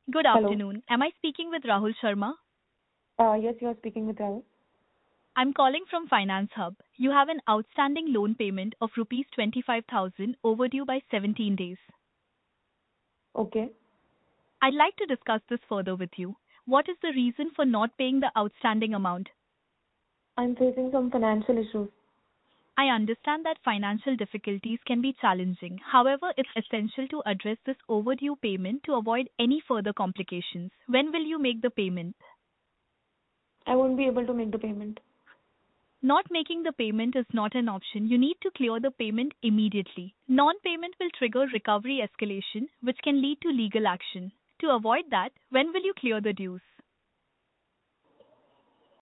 Good Hello. afternoon. Am I speaking with Rahul Sharma? Yes, you are speaking with Rahul. I'm calling from Finance Hub. You have an outstanding loan payment of rupees 25,000 overdue by 17 days. Okay. I'd like to discuss this further with you. What is the reason for not paying the outstanding amount? I'm facing some financial issues. I understand that financial difficulties can be challenging. However, it's essential to address this overdue payment to avoid any further complications. When will you make the payment? I won't be able to make the payment. Not making the payment is not an option. You need to clear the payment immediately. Non-payment will trigger recovery escalation, which can lead to legal action. To avoid that, when will you clear the dues?